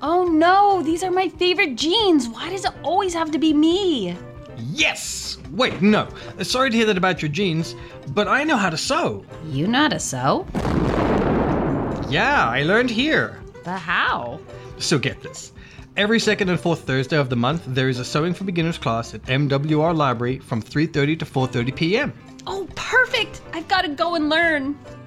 Oh no, these are my favorite jeans. Why does it always have to be me? Yes! Wait, no. Sorry to hear that about your jeans, but I know how to sew. You know how to sew? Yeah, I learned here. But how? So get this. Every second and fourth Thursday of the month, there is a Sewing for Beginners class at MWR Library from 3:30 to 4:30 p.m. Oh, perfect! I've got to go and learn.